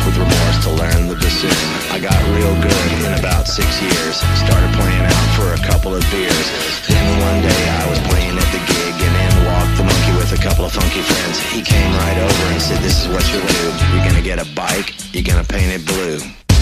with remorse to learn the bassoon. I got real good in about 6 years. Started playing out for a couple of beers. Then one day I was playing at the gig, and in walked the monkey with a couple of funky friends. He came right over and said, "This is what you'll do. You're gonna get a bike, you're gonna paint it blue."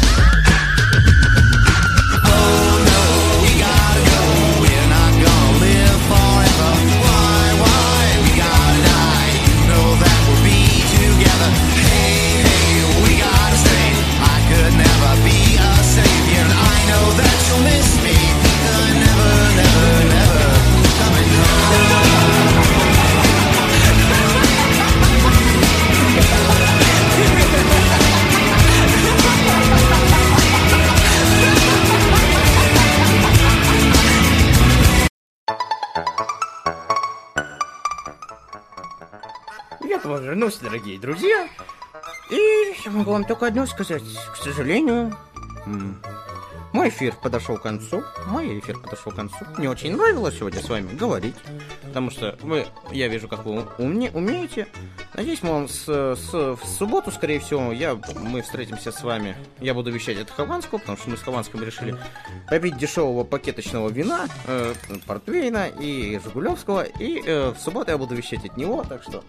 Я вернулся, дорогие друзья, и я могу вам только одно сказать. К сожалению, мой эфир подошел к концу. Мне очень нравилось сегодня с вами говорить, потому что я вижу, как вы умеете. Надеюсь, мы в субботу, скорее всего, мы встретимся с вами. Я буду вещать от Хованского, потому что мы с Хованским решили попить дешевого пакеточного вина, портвейна и жигулевского. И в субботу я буду вещать от него, так что...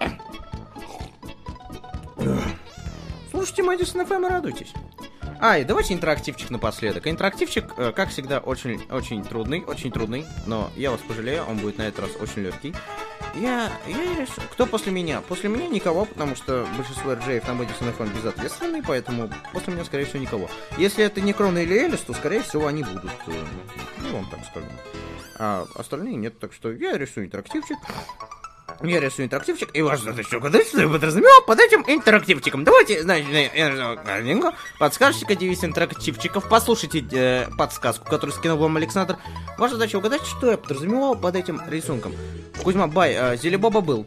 Слушайте Мэдисон FM и радуйтесь. И давайте интерактивчик напоследок. Интерактивчик, как всегда, очень трудный, но я вас пожалею, он будет на этот раз очень легкий. Я решил, кто после меня? После меня никого, потому что большинство RJ на Мэдисон FM безответственные, поэтому после меня, скорее всего, никого. Если это не Крона или Элис, то, скорее всего, они будут. Я вам так скажу. А остальные нет, так что я рисую интерактивчик. И ваша задача угадать, что я подразумевал под этим интерактивчиком. Давайте, значит, подсказчика, девиз интерактивчиков. Послушайте подсказку, которую скинул вам Александр. Ваша задача угадать, что я подразумевал под этим рисунком. Кузьма, Зелебоба был,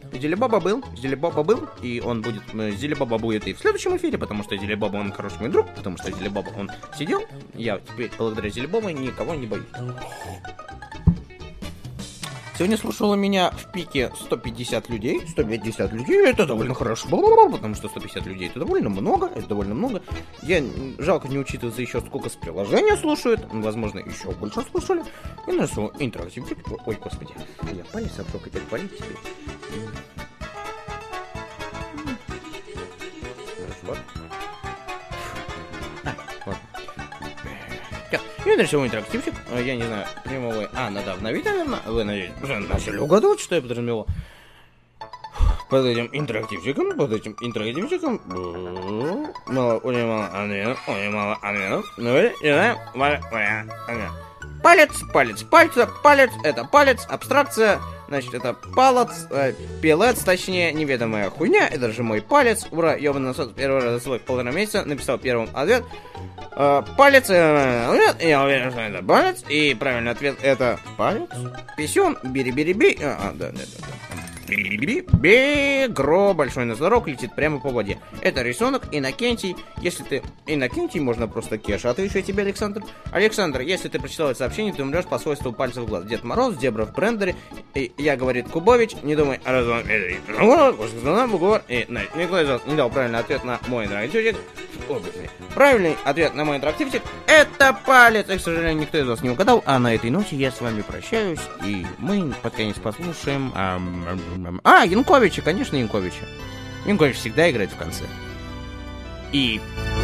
и он будет, Зелебоба будет и в следующем эфире, потому что Зелебоба, он хороший мой друг, потому что Зелебоба, он сидел. Я теперь, благодаря Зелебобе, никого не боюсь. Сегодня слушало меня в пике 150 людей. 150 людей, это довольно хорошо, потому что 150 людей это довольно много. Жалко не учитываться еще, сколько с приложения слушают. Возможно, еще больше слушали. И на свой интерактивчик. Ой, господи, я палец обжег, хотел палить тебе. Я нарисовал интерактивчик, я не знаю, прямого... надо обновить, наверное. Вы, надеюсь, уже начали угадывать, что я подразумевал. Под этим интерактивчиком. Очень мало Палец, это палец, абстракция. Значит, это палец, точнее, неведомая хуйня. Это же мой палец. Ура, ёбаный насос, первый раз за свой 1,5 месяца написал первым ответ. Палец, я уверен, что это палец. И правильный ответ это палец. Писюн, бири-бири-би. Да. Бегро, большой носорог летит прямо по воде. Это рисунок Иннокентий. Если ты Иннокентий, можно просто Кеша. Отвечу тебе, Александр. Александр, если ты прочитал это сообщение, ты умрешь по свойству пальцев в глаз. Дед Мороз, Дебра в брендере. И я, говорит Кубович, не думай о разум. И никто из вас не дал правильный ответ на мой интерактивчик. Правильный ответ на мой интерактивчик это палец. И, к сожалению, никто из вас не угадал. А на этой ноте я с вами прощаюсь. И мы под конец послушаем... Янковича, конечно, Янковича. Янкович всегда играет в конце. И